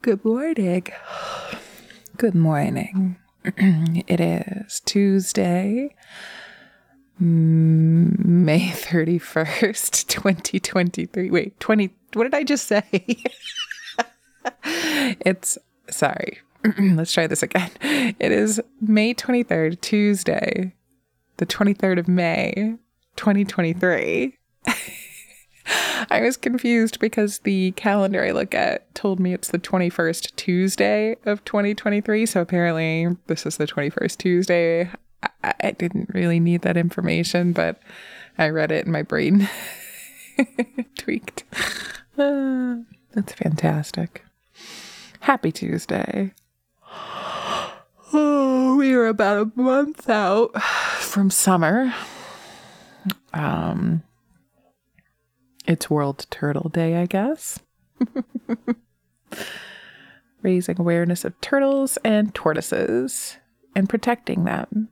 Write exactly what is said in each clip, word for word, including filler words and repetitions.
Good morning. Good morning. It is Tuesday, May thirty-first, twenty twenty-three. Wait, twenty. What did I just say? It's, sorry. Let's try this again. It is May twenty-third, Tuesday, the twenty-third of May, twenty twenty-three. I was confused because the calendar I look at told me it's the twenty-first Tuesday of twenty twenty-three. So apparently this is the twenty-first Tuesday. I, I didn't really need that information, but I read it and my brain tweaked. Uh, that's fantastic. Happy Tuesday. Oh, we are about a month out from summer. Um... It's World Turtle Day, I guess. Raising awareness of turtles and tortoises and protecting them.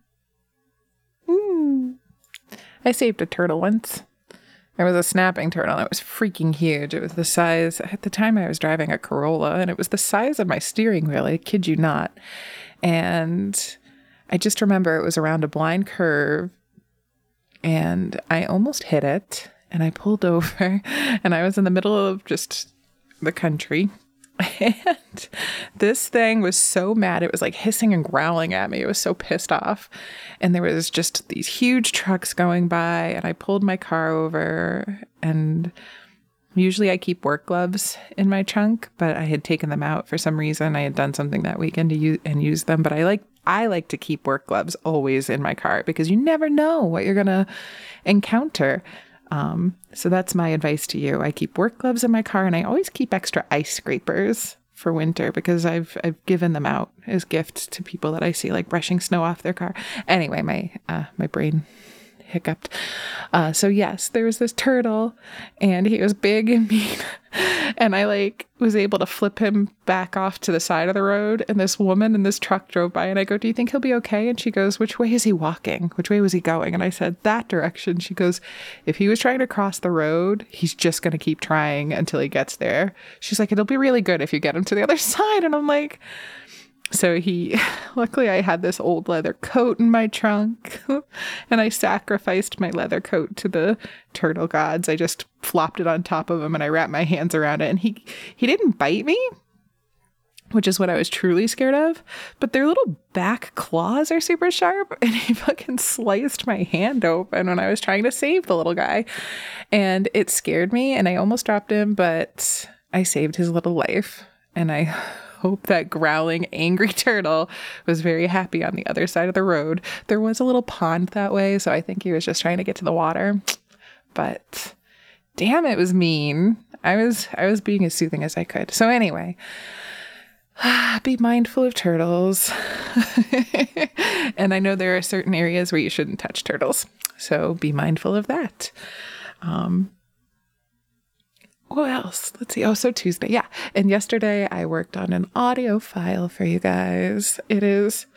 Mm. I saved a turtle once. It was a snapping turtle. It was freaking huge. It was the size, at the time I was driving a Corolla, and it was the size of my steering wheel. I kid you not. And I just remember it was around a blind curve, and I almost hit it. And I pulled over and I was in the middle of just the country. And this thing was so mad. It was like hissing and growling at me. It was so pissed off. And there was just these huge trucks going by. And I pulled my car over. And usually I keep work gloves in my trunk, but I had taken them out for some reason. I had done something that weekend to use and use them. But I like I like to keep work gloves always in my car because you never know what you're going to encounter. Um, so that's my advice to you. I keep work gloves in my car and I always keep extra ice scrapers for winter because I've, I've given them out as gifts to people that I see like brushing snow off their car. Anyway, my, uh, my brain hiccuped. Uh, so yes, there was this turtle and he was big and mean and I like was able to flip him back off to the side of the road. And this woman in this truck drove by and I go, do you think he'll be okay? And she goes, which way is he walking? Which way was he going? And I said, that direction. She goes, if he was trying to cross the road, he's just going to keep trying until he gets there. She's like, it'll be really good if you get him to the other side. And I'm like, so he, luckily I had this old leather coat in my trunk and I sacrificed my leather coat to the turtle gods. I just flopped it on top of him and I wrapped my hands around it and he, he didn't bite me, which is what I was truly scared of, but their little back claws are super sharp and he fucking sliced my hand open when I was trying to save the little guy and it scared me and I almost dropped him, but I saved his little life and I hope that growling, angry turtle was very happy on the other side of the road. There was a little pond that way, so I think he was just trying to get to the water. But damn, it was mean. I was I was being as soothing as I could. So anyway, be mindful of turtles. And I know there are certain areas where you shouldn't touch turtles, so be mindful of that. Um, What else? Let's see. Oh, so Tuesday. Yeah. And yesterday I worked on an audio file for you guys. It is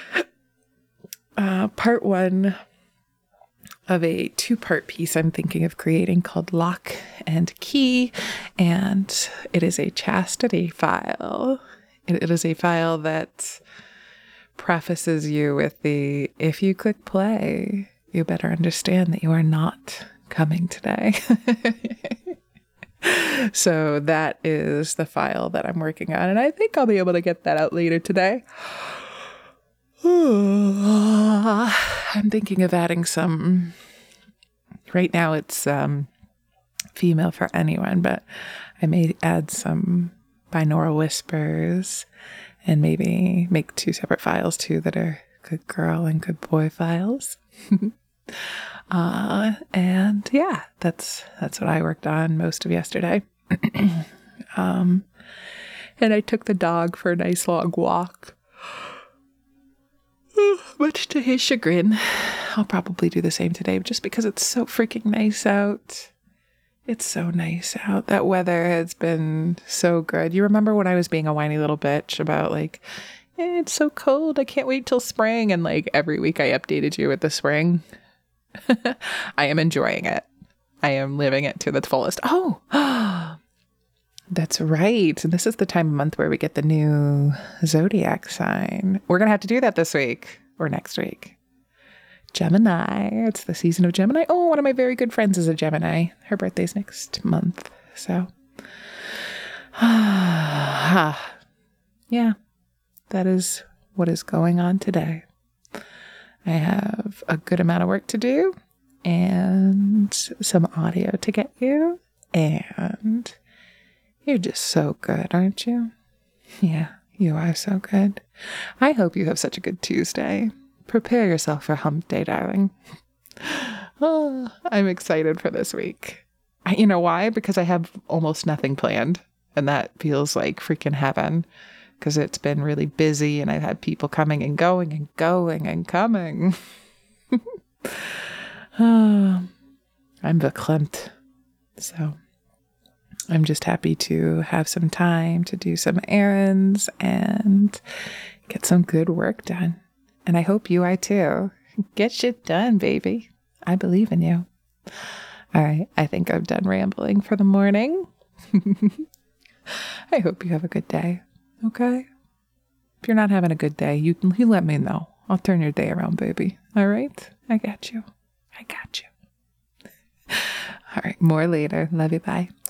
uh, part one of a two-part piece I'm thinking of creating called Lock and Key. And it is a chastity file. It, it is a file that prefaces you with the, if you click play, you better understand that you are not coming today. So that is the file that I'm working on, and I think I'll be able to get that out later today. I'm thinking of adding some, right now it's um, female for anyone, but I may add some binaural whispers and maybe make two separate files too that are good girl and good boy files. Uh, and yeah, that's, that's what I worked on most of yesterday. um, and I took the dog for a nice long walk, much to his chagrin. I'll probably do the same today just because it's so freaking nice out. It's so nice out. That weather has been so good. You remember when I was being a whiny little bitch about like, eh, it's so cold, I can't wait till spring. And like every week I updated you with the spring. I am enjoying it. I am living it to the fullest. Oh, That's right. And this is the time of month where we get the new zodiac sign. We're going to have to do that this week or next week. Gemini. It's the season of Gemini. Oh, one of my very good friends is a Gemini. Her birthday's next month. So, yeah, that is what is going on today. I have a good amount of work to do and some audio to get you. And you're just so good, aren't you? Yeah, you are so good. I hope you have such a good Tuesday. Prepare yourself for hump day, darling. Oh, I'm excited for this week. I, you know why? Because I have almost nothing planned. And that feels like freaking heaven. Because it's been really busy and I've had people coming and going and going and coming. Oh, I'm verklempt. So I'm just happy to have some time to do some errands and get some good work done. And I hope you are too. Get shit done, baby. I believe in you. All right. I think I'm done rambling for the morning. I hope you have a good day. Okay? If you're not having a good day, you, you let me know. I'll turn your day around, baby. All right? I got you. I got you. All right. More later. Love you. Bye.